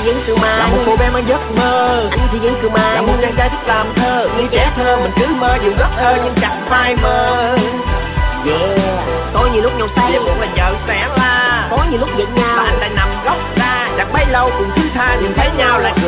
vẫn cứ mãi là một cô bé mang giấc mơ. Anh thì vẫn cứ mãi là một chàng trai thích làm thơ. Như trẻ thơ mình cứ mơ điều giấc thơ nhưng chẳng phai mơ. Yeah. Có nhiều lúc nhau say, đêm muộn là vợ sẽ la. có nhiều lúc giận nhau là anh lại nằm góc ra. Chẳng bấy lâu cùng thứ tha nhìn thấy nhau là